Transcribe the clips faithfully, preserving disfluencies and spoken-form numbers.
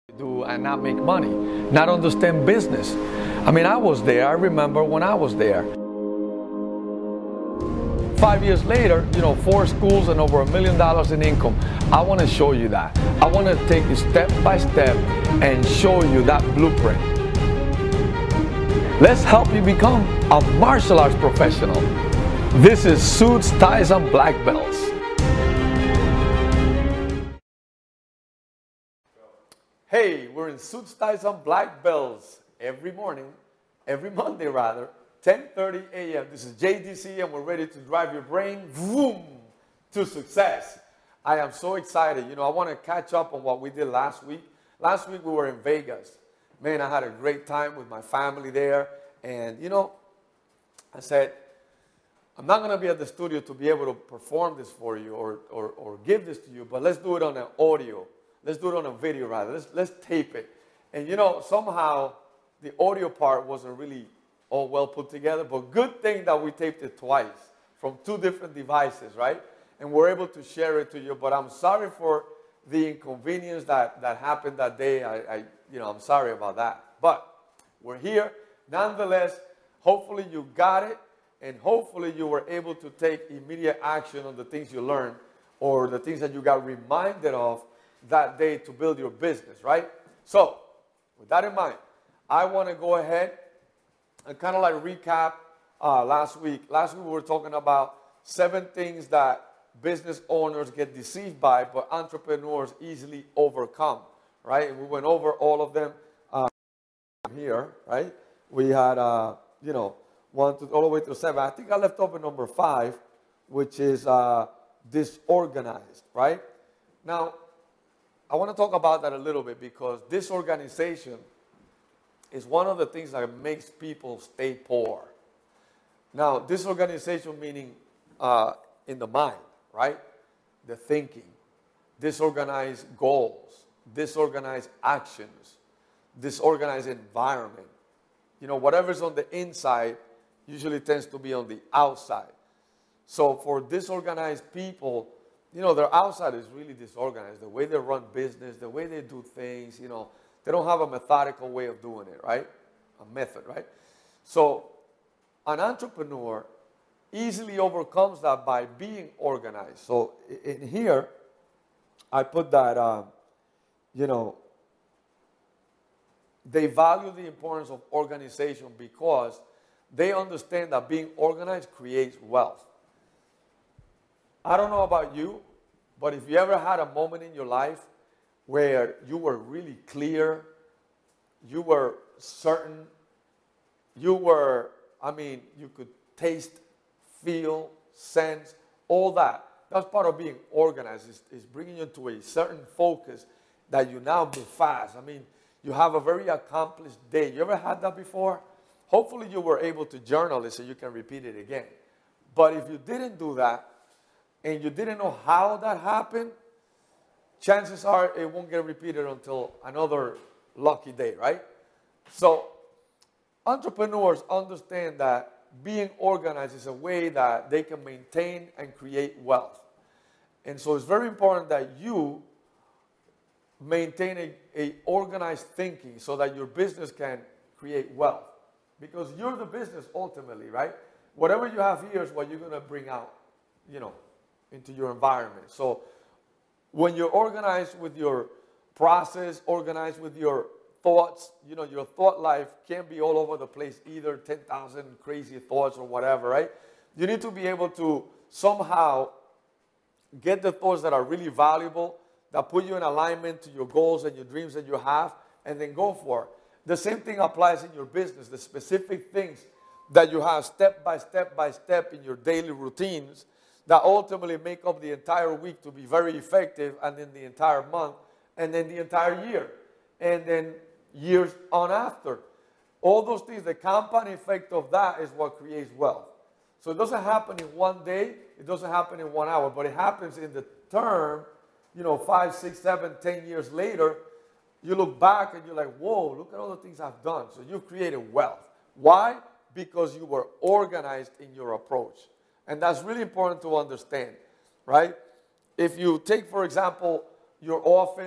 do and not make money, not understand business. I mean, I was there. I remember when I was there. Five years later, you know, four schools and over a million dollars in income. I want to show you that. I want to take you step by step and show you that blueprint. Let's help you become a martial arts professional. This is Suits, Ties, and Black Belts. Hey, we're in Suits, Ties, and Black Belts every morning, every Monday rather, ten thirty a.m. This is J D C and we're ready to drive your brain vroom, to success. I am so excited. You know, I want to catch up on what we did last week. Last week we were in Vegas. Man, I had a great time with my family there. And, you know, I said, I'm not going to be at the studio to be able to perform this for you or, or, or give this to you, but let's do it on an audio. Let's do it on a video rather. Let's, let's tape it. And, you know, somehow the audio part wasn't really all well put together, but good thing that we taped it twice from two different devices, right? And we're able to share it to you. But I'm sorry for the inconvenience that, that happened that day. I, I, you know, I'm sorry about that. But we're here. Nonetheless, hopefully you got it, and hopefully you were able to take immediate action on the things you learned or the things that you got reminded of that day to build your business, right? So, with that in mind, I want to go ahead and kind of like recap uh, last week. Last week we were talking about seven things that business owners get deceived by, but entrepreneurs easily overcome, right? And we went over all of them uh, here, right? We had, uh, you know, one to all the way to seven. I think I left off at number five, which is uh, disorganized, right? Now, I want to talk about that a little bit because disorganization is one of the things that makes people stay poor. Now, disorganization meaning uh, in the mind, right? The thinking, disorganized goals, disorganized actions, disorganized environment. You know, whatever's on the inside usually tends to be on the outside. So for disorganized people, you know, their outside is really disorganized. The way they run business, the way they do things, you know, they don't have a methodical way of doing it, right? A method, right? So an entrepreneur easily overcomes that by being organized. So in here, I put that, um, you know, they value the importance of organization because they understand that being organized creates wealth. I don't know about you, but if you ever had a moment in your life where you were really clear, you were certain, you were, I mean, you could taste, feel, sense, all that. That's part of being organized, is, is bringing you to a certain focus that you now move fast. I mean, you have a very accomplished day. You ever had that before? Hopefully you were able to journal it so you can repeat it again. But if you didn't do that, and you didn't know how that happened, chances are it won't get repeated until another lucky day, right? So entrepreneurs understand that being organized is a way that they can maintain and create wealth. And so it's very important that you maintain a, a organized thinking so that your business can create wealth. Because you're the business ultimately, right? Whatever you have here is what you're going to bring out, you know, into your environment. So when you're organized with your process, organized with your thoughts, you know, your thought life can't be all over the place either, ten thousand crazy thoughts or whatever, right? You need to be able to somehow get the thoughts that are really valuable, that put you in alignment to your goals and your dreams that you have, and then go for it. The same thing applies in your business, the specific things that you have step by step by step in your daily routines that ultimately make up the entire week to be very effective, and then the entire month, and then the entire year, and then years on after. All those things, the compound effect of that is what creates wealth. So it doesn't happen in one day, it doesn't happen in one hour, but it happens in the term, you know, five, six, seven, ten years later. You look back and you're like, whoa, look at all the things I've done. So you've created wealth. Why? Because you were organized in your approach. And that's really important to understand, right? If you take, for example, your office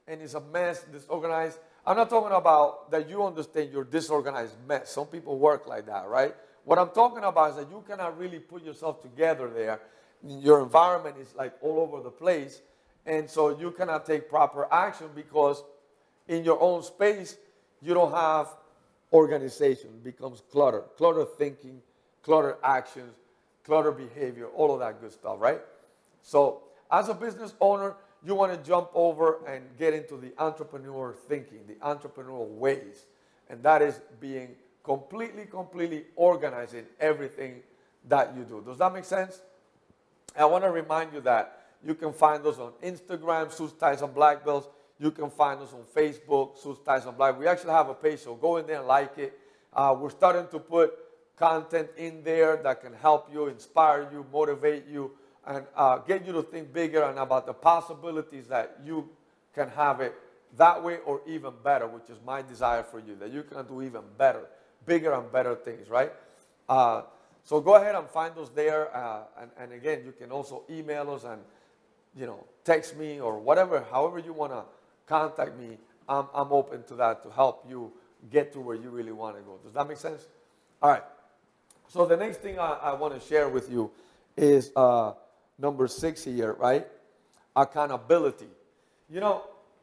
and it's a mess, disorganized. I'm not talking about that you understand your disorganized mess. Some people work like that, right? What I'm talking about is that you cannot really put yourself together there. Your environment is like all over the place, and so you cannot take proper action because in your own space, you don't have organization. It becomes clutter, clutter thinking, clutter actions, clutter behavior, all of that good stuff, right? So as a business owner, you want to jump over and get into the entrepreneur thinking, the entrepreneurial ways, and that is being completely, completely organized in everything that you do. Does that make sense? I want to remind you that you can find us on Instagram, Suits, Ties, and Black Belts. You can find us on Facebook, Suits, Ties, and Black. We actually have a page, so go in there and like it. Uh, we're starting to put content in there that can help you, inspire you, motivate you, and uh, get you to think bigger and about the possibilities that you can have it that way or even better, which is my desire for you, that you can do even better, bigger and better things, right? Uh, so go ahead and find us there. Uh, and, and again, you can also email us and, you know, text me or whatever, however you want to contact me. I'm, I'm open to that to help you get to where you really want to go. Does that make sense? All right. So the next thing I, I want to share with you is uh, number six here, right? Accountability. You know,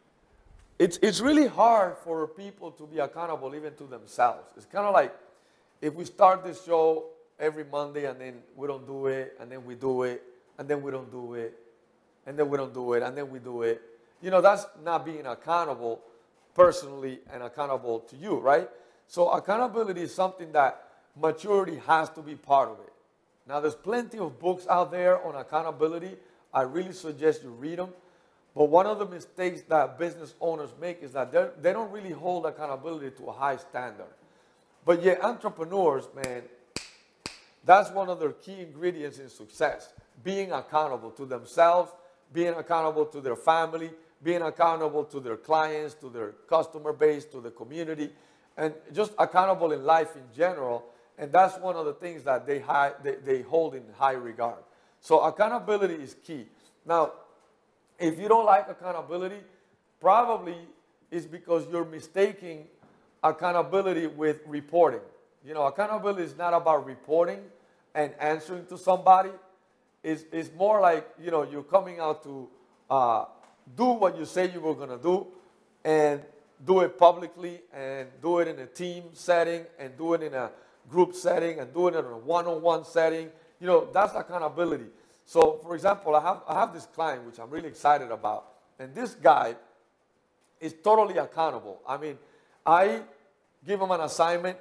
it's, it's really hard for people to be accountable even to themselves. It's kind of like if we start this show every Monday and then we don't do it, and then we do it, and then we don't do it, and then we don't do it, and then we do it. You know, that's not being accountable personally and accountable to you, right? So accountability is something that maturity has to be part of it. Now, there's plenty of books out there on accountability. I really suggest you read them. But one of the mistakes that business owners make is that they don't really hold accountability to a high standard. But yet entrepreneurs, man, that's one of their key ingredients in success. Being accountable to themselves, being accountable to their family, being accountable to their clients, to their customer base, to the community, and just accountable in life in general. And that's one of the things that they, high, they, they hold in high regard. So accountability is key. Now, if you don't like accountability, probably it's because you're mistaking accountability with reporting. You know, accountability is not about reporting and answering to somebody. It's, it's more like, you know, you're coming out to uh, do what you say you were going to do and do it publicly and do it in a team setting and do it in a group setting and do it in a one-on-one setting. You know, that's accountability. So, for example, I have, I have this client, which I'm really excited about, and this guy is totally accountable. I mean, I give him an assignment,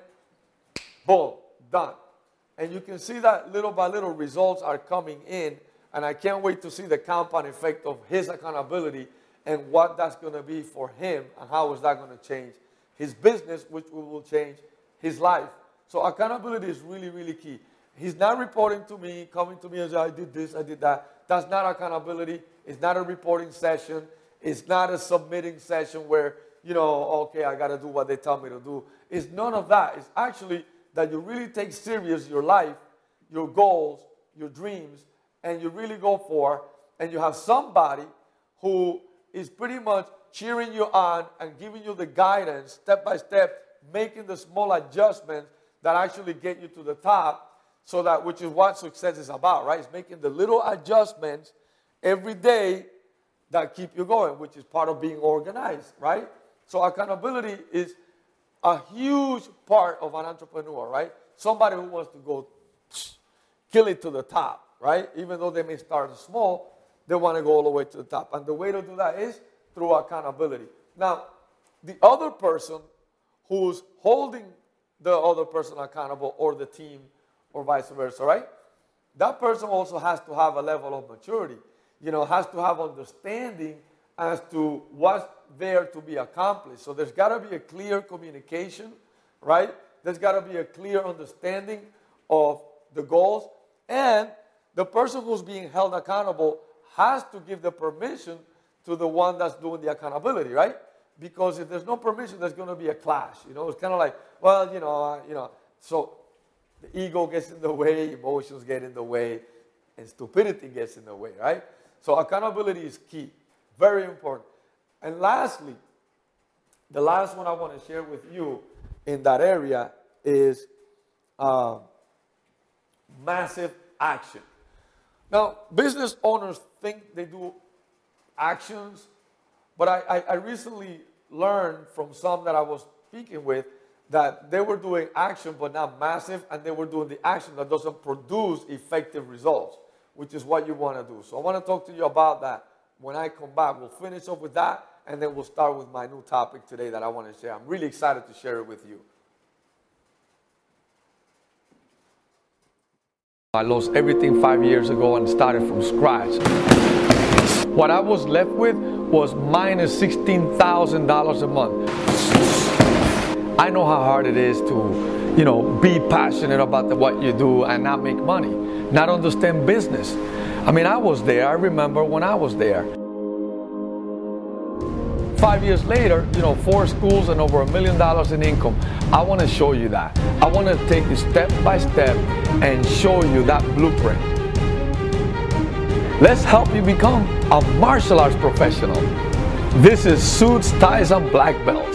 boom, done. And you can see that little by little results are coming in, and I can't wait to see the compound effect of his accountability and what that's going to be for him and how is that going to change his business, which will change his life. So accountability is really, really key. He's not reporting to me, coming to me and saying, I did this, I did that. That's not accountability. It's not a reporting session. It's not a submitting session where, you know, okay, I got to do what they tell me to do. It's none of that. It's actually that you really take serious your life, your goals, your dreams, and you really go for, and you have somebody who is pretty much cheering you on and giving you the guidance step by step, making the small adjustments that actually get you to the top. So that, which is what success is about, right? It's making the little adjustments every day that keep you going, which is part of being organized, right? So accountability is a huge part of an entrepreneur, right? Somebody who wants to go kill it to the top, right? Even though they may start small, they want to go all the way to the top. And the way to do that is through accountability. Now, the other person who's holding the other person accountable, or the team, or vice versa, right? That person also has to have a level of maturity, you know, has to have understanding as to what's there to be accomplished. So there's got to be a clear communication, right? There's got to be a clear understanding of the goals, and the person who's being held accountable has to give the permission to the one that's doing the accountability, right? Because if there's no permission, there's going to be a clash. You know, it's kind of like, well, you know, uh, you know, so the ego gets in the way, emotions get in the way, and stupidity gets in the way, right? So accountability is key, very important. And lastly, the last one I want to share with you in that area is uh, massive action. Now, business owners think they do actions, but I, I, I recently learned from some that I was speaking with that they were doing action but not massive, and they were doing the action that doesn't produce effective results, which is what you want to do. So I want to talk to you about that when I come back. We'll finish up with that, and then we'll start with my new topic today that I want to share. I'm really excited to share it with you. I lost everything five years ago and started from scratch. What I was left with was minus sixteen thousand dollars a month. I know how hard it is to, you know, be passionate about the, what you do and not make money, not understand business. I mean, I was there. I remember when I was there. Five years later, you know, four schools and over a million dollars in income. I want to show you that. I want to take you step by step and show you that blueprint. Let's help you become a martial arts professional. This is Suits, Ties, and Black Belts.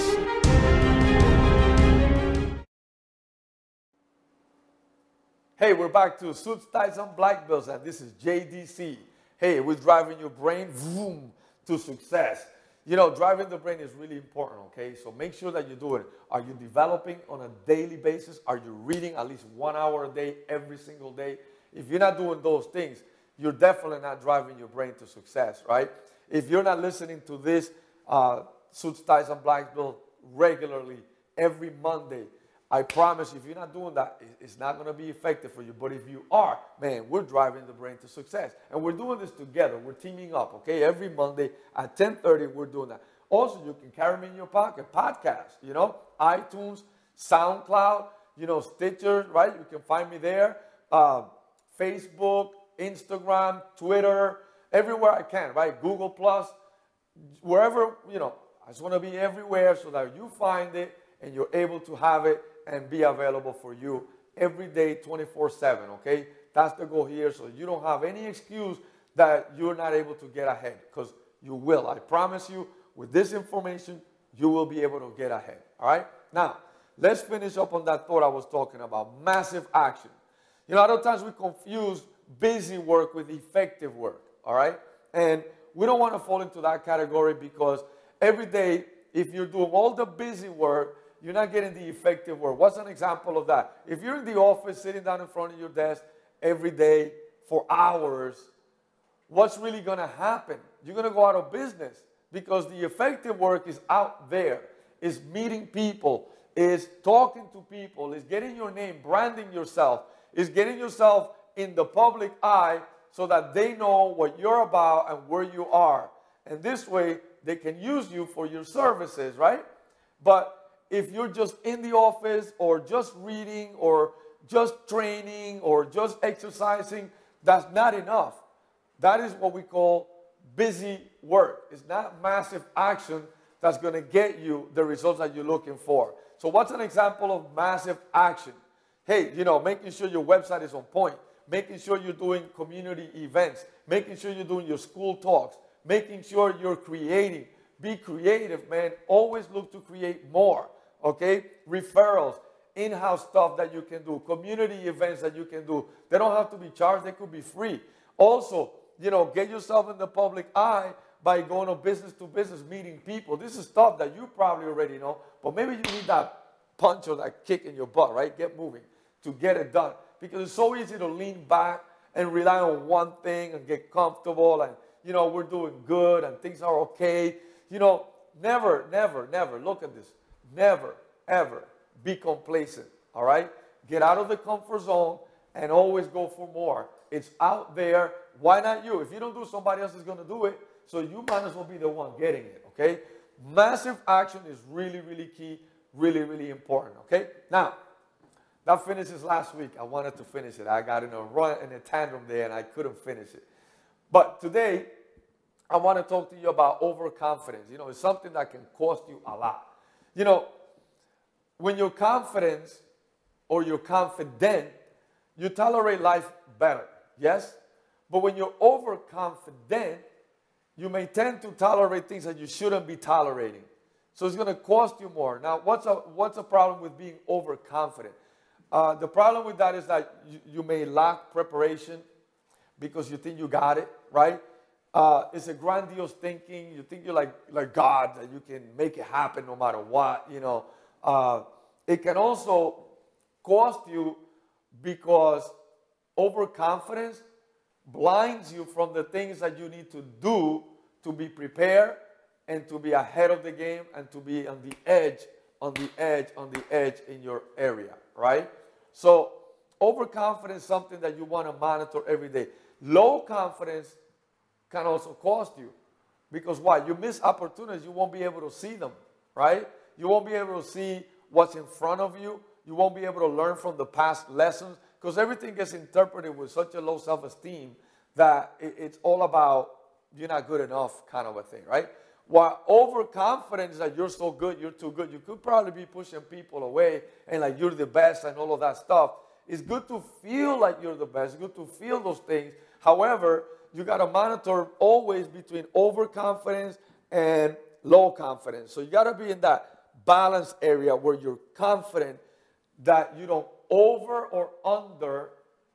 Hey, we're back to Suits, Ties, and Black Belts, and this is J D C. Hey, we're driving your brain vroom, to success. You know, driving the brain is really important, okay? So make sure that you do it. Are you developing on a daily basis? Are you reading at least one hour a day, every single day? If you're not doing those things, you're definitely not driving your brain to success, right? If you're not listening to this uh, Suits, Ties, and Black Belt regularly every Monday, I promise you, if you're not doing that, it's not going to be effective for you. But if you are, man, we're driving the brain to success. And we're doing this together. We're teaming up, okay? Every Monday at ten thirty, we're doing that. Also, you can carry me in your pocket. Podcast, you know, iTunes, SoundCloud, you know, Stitcher, right? You can find me there. Um, Facebook, Instagram, Twitter, everywhere I can, right? Google Plus, wherever, you know, I just want to be everywhere so that you find it and you're able to have it and be available for you every day, twenty-four seven, okay? That's the goal here, so you don't have any excuse that you're not able to get ahead, because you will. I promise you, with this information, you will be able to get ahead, all right? Now, let's finish up on that thought I was talking about, massive action. You know, a lot of times we confuse busy work with effective work, all right? And we don't want to fall into that category, because every day, if you're doing all the busy work, you're not getting the effective work. What's an example of that? If you're in the office sitting down in front of your desk every day for hours, what's really going to happen? You're going to go out of business, because the effective work is out there, is meeting people, is talking to people, is getting your name, branding yourself, is getting yourself in the public eye so that they know what you're about and where you are. And this way, they can use you for your services, right? But if you're just in the office or just reading or just training or just exercising, that's not enough. That is what we call busy work. It's not massive action that's going to get you the results that you're looking for. So what's an example of massive action? Hey, you know, making sure your website is on point, making sure you're doing community events, making sure you're doing your school talks, making sure you're creating. Be creative, man. Always look to create more, okay? Referrals, in-house stuff that you can do, community events that you can do. They don't have to be charged. They could be free. Also, you know, get yourself in the public eye by going to business to business, meeting people. This is stuff that you probably already know, but maybe you need that punch or that kick in your butt, right? Get moving to get it done. Because it's so easy to lean back and rely on one thing and get comfortable and, you know, we're doing good and things are okay. You know, never, never, never, look at this. Never, ever be complacent, all right? Get out of the comfort zone and always go for more. It's out there. Why not you? If you don't do it, somebody else is going to do it. So you might as well be the one getting it, okay? Massive action is really, really key, really, really important, okay? Now, that finishes last week. I wanted to finish it. I got in a run, in a tantrum there, and I couldn't finish it. But today, I want to talk to you about overconfidence. You know, it's something that can cost you a lot. You know, when you're confident or you're confident, you tolerate life better, yes? But when you're overconfident, you may tend to tolerate things that you shouldn't be tolerating. So it's going to cost you more. Now, what's a, what's a problem with being overconfident? Uh, the problem with that is that you, you may lack preparation because you think you got it, right? Uh, it's a grandiose thinking. You think you're like, like God, that you can make it happen no matter what, you know. Uh, it can also cost you because overconfidence blinds you from the things that you need to do to be prepared and to be ahead of the game and to be on the edge, on the edge, on the edge in your area, right? So overconfidence is something that you want to monitor every day. Low confidence can also cost you because why? You miss opportunities, you won't be able to see them, right? You won't be able to see what's in front of you. You won't be able to learn from the past lessons because everything gets interpreted with such a low self-esteem that it, it's all about you're not good enough kind of a thing, right? While overconfidence is that you're so good, you're too good, you could probably be pushing people away and like you're the best and all of that stuff. It's good to feel like you're the best. It's good to feel those things. However, you got to monitor always between overconfidence and low confidence. So you got to be in that balance area where you're confident that you don't over or under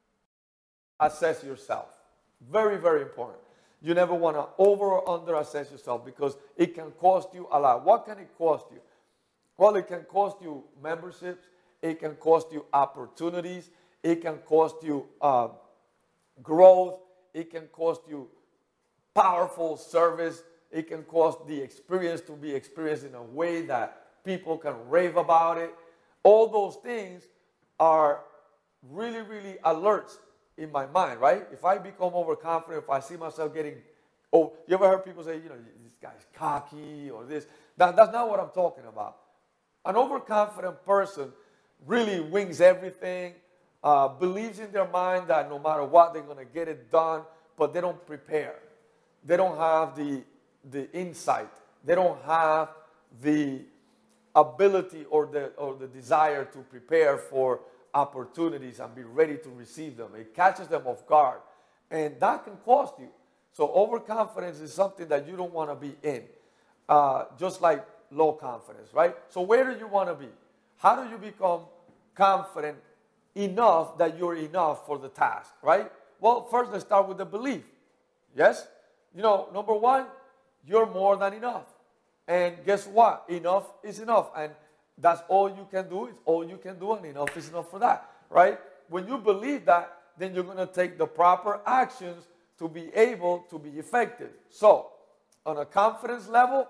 assess yourself. Very, very important. You never want to over or under assess yourself because it can cost you a lot. What can it cost you? Well, it can cost you memberships. It can cost you opportunities. It can cost you uh, growth. It can cost you powerful service. It can cost the experience to be experienced in a way that people can rave about it. All those things are really, really alerts in my mind, right? If I become overconfident, if I see myself getting, oh, you ever heard people say, you know, this guy's cocky or this? That, that's not what I'm talking about. An overconfident person really wings everything, uh, believes in their mind that no matter what, they're going to get it done, but they don't prepare. They don't have the, the insight. They don't have the ability or the, or the desire to prepare for opportunities and be ready to receive them. It catches them off guard. And that can cost you. So overconfidence is something that you don't want to be in. Uh, just like low confidence, right? So where do you want to be? How do you become confident enough that you're enough for the task, right? Well, first let's start with the belief. Yes? You know, number one, you're more than enough. And guess what? Enough is enough. And that's all you can do. It's all you can do, and enough is enough for that, right? When you believe that, then you're going to take the proper actions to be able to be effective. So, on a confidence level,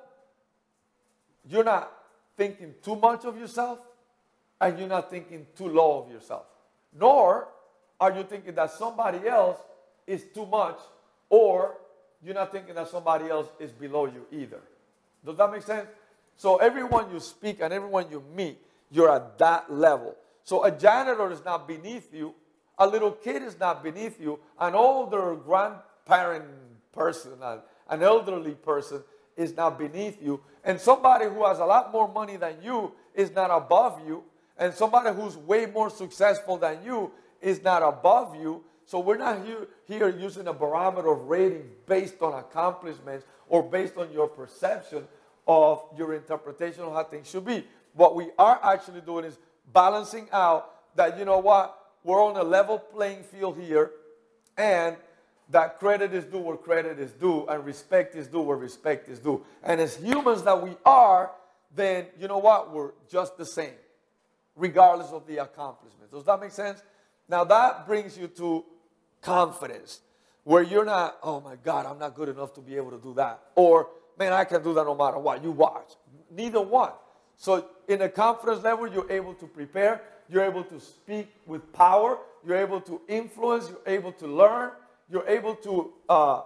you're not thinking too much of yourself, and you're not thinking too low of yourself. Nor are you thinking that somebody else is too much, or you're not thinking that somebody else is below you either. Does that make sense? So everyone you speak and everyone you meet, you're at that level. So a janitor is not beneath you. A little kid is not beneath you. An older grandparent person, an elderly person is not beneath you. And somebody who has a lot more money than you is not above you. And somebody who's way more successful than you is not above you. So we're not here, here using a barometer of rating based on accomplishments or based on your perception of your interpretation of how things should be. What we are actually doing is balancing out that, you know what, we're on a level playing field here, and that credit is due where credit is due, and respect is due where respect is due. And as humans that we are, then, you know what, we're just the same, regardless of the accomplishments. Does that make sense? Now that brings you to confidence, where you're not, oh my God, I'm not good enough to be able to do that. Or, man, I can do that no matter what. You watch. Neither one. So in a confidence level, you're able to prepare. You're able to speak with power. You're able to influence. You're able to learn. You're able to uh,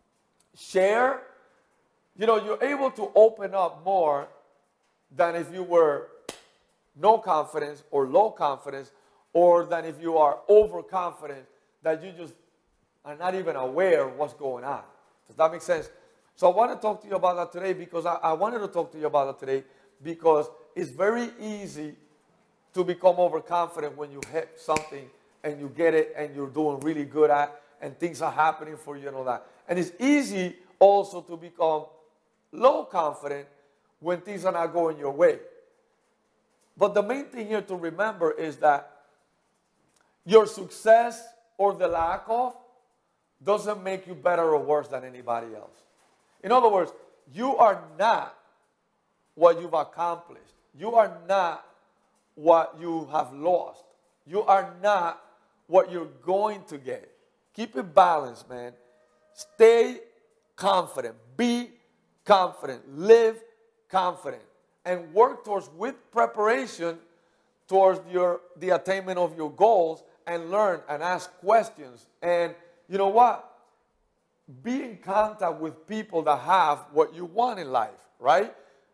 share. You know, you're able to open up more than if you were no confidence or low confidence, or than if you are overconfident that you just are not even aware of what's going on. Does that make sense? So I want to talk to you about that today because I, I wanted to talk to you about that today because it's very easy to become overconfident when you hit something and you get it and you're doing really good at and things are happening for you and all that. And it's easy also to become low confident when things are not going your way. But the main thing here to remember is that your success or the lack of doesn't make you better or worse than anybody else. In other words, you are not what you've accomplished. You are not what you have lost. You are not what you're going to get. Keep it balanced, man. Stay confident. Be confident. Live confident. And work towards, with preparation, towards your, the attainment of your goals, and learn and ask questions. And you know what? Be in contact with people that have what you want in life, right?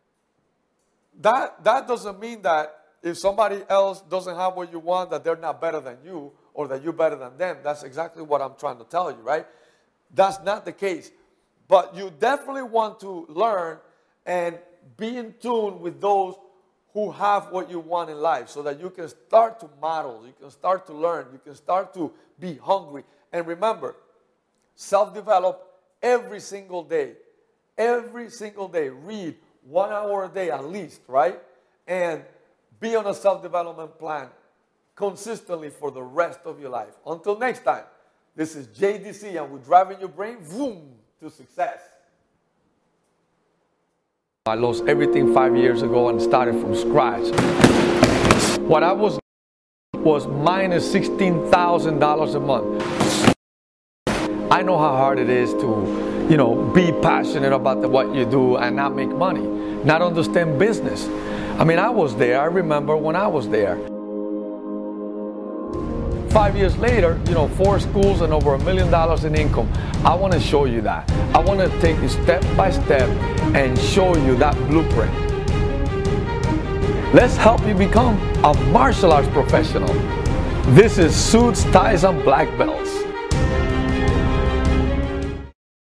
That, that doesn't mean that if somebody else doesn't have what you want, that they're not better than you or that you're better than them. That's exactly what I'm trying to tell you, right? That's not the case. But you definitely want to learn and be in tune with those who have what you want in life so that you can start to model, you can start to learn, you can start to be hungry. And remember, self-develop every single day. Every single day. Read one hour a day at least, right? And be on a self-development plan consistently for the rest of your life. Until next time, this is J D C and we're driving your brain, vroom, to success. I lost everything five years ago and started from scratch. What I was was minus sixteen thousand dollars a month. I know how hard it is to, you know, be passionate about the, what you do and not make money, not understand business. I mean, I was there. I remember when I was there. Five years later, you know, four schools and over a million dollars in income. I want to show you that. I want to take you step by step and show you that blueprint. Let's help you become a martial arts professional. This is Suits, Ties, and Black Belts.